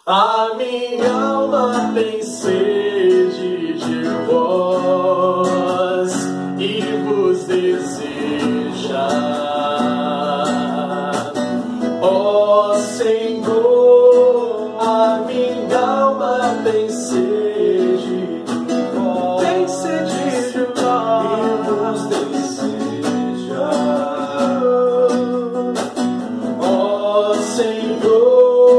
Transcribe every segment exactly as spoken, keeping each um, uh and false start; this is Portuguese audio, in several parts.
A minha alma tem sede de vós e vos deseja. Ó Senhor, a minha alma tem sede de vós, tem sede de vós e vos deseja. Ó Senhor,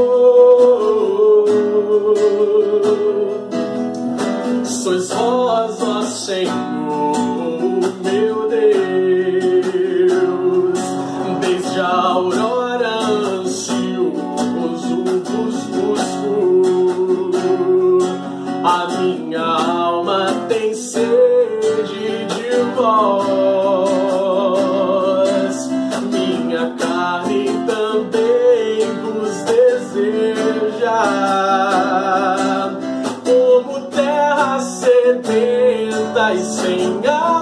sois vós, ó Senhor, meu Deus, desde a aurora ansioso vos busco. A minha alma tem sede de vós, minha carne também vos deseja. Como terra sedenta e sem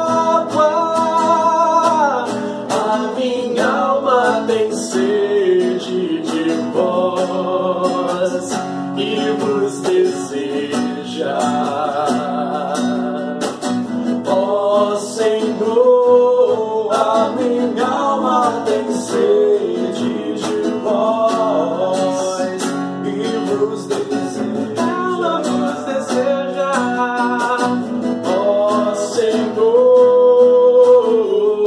água, a minha alma tem sede de vós e vos deseja. Ó Senhor, a minha alma tem sede de vós e vos deseja. Ela vos deseja. Ó Senhor,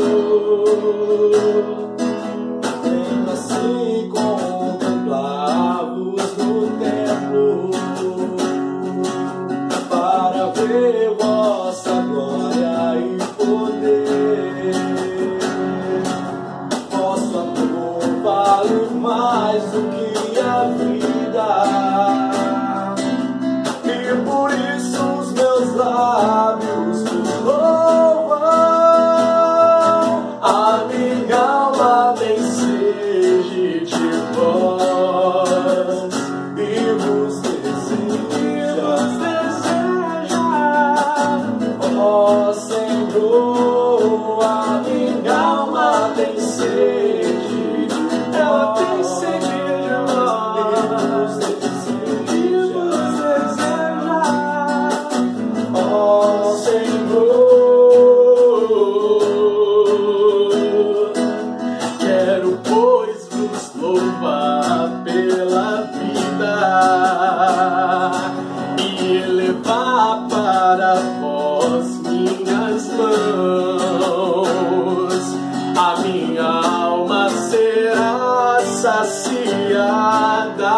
venho assim contemplar-vos no templo, para ver vossa glória e poder. Vosso amor vale mais do que a vida, e por isso os meus lábios vos louvam. A minha alma tem sede de vós e vos deseja. Ó Senhor, a minha alma tem sede de vós, ela tem sede de vós e vos deseja. Ó Senhor, quero pois vos louvar pela vida e elevar para vós minhas mãos. A minha alma será saciada,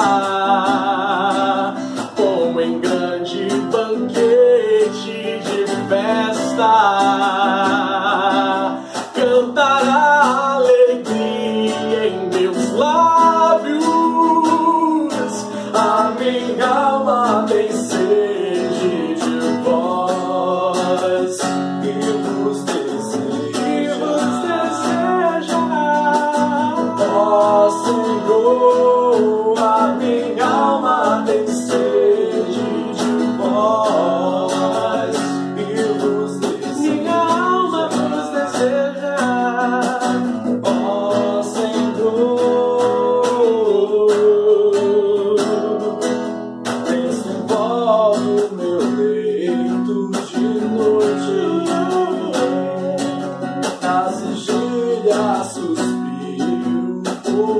como em grande banquete de festa. Cantará alegria em meus lábios. A minha alma tem sede de vós e vos deseja. Ó Senhor, a minha alma tem sede de vós e vos deseja. Minha alma vos deseja. Ó Senhor, penso em vós no meu leito de noite, nas vigílias suspiro por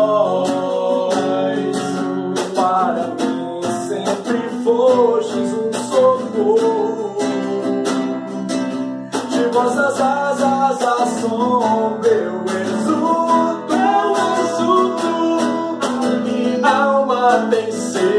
vós. Para mim sempre fostes um socorro, de vossas asas à sombra eu exulto, eu exulto. A minha alma tem sede